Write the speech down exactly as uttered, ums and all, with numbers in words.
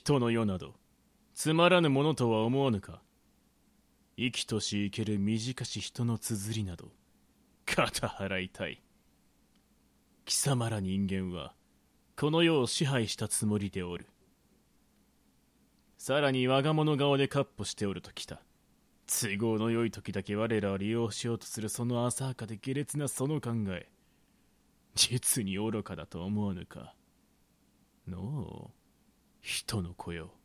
人の世などつまらぬものとは思わぬか。生きとし生ける短し人の綴りなど肩払いたい。貴様ら人間はこの世を支配したつもりでおる。さらに我が物顔で闊歩しておるときた。都合の良い時だけ我らを利用しようとするその浅はかで下劣なその考え、実に愚かだと思わぬか。のう、人の子よ。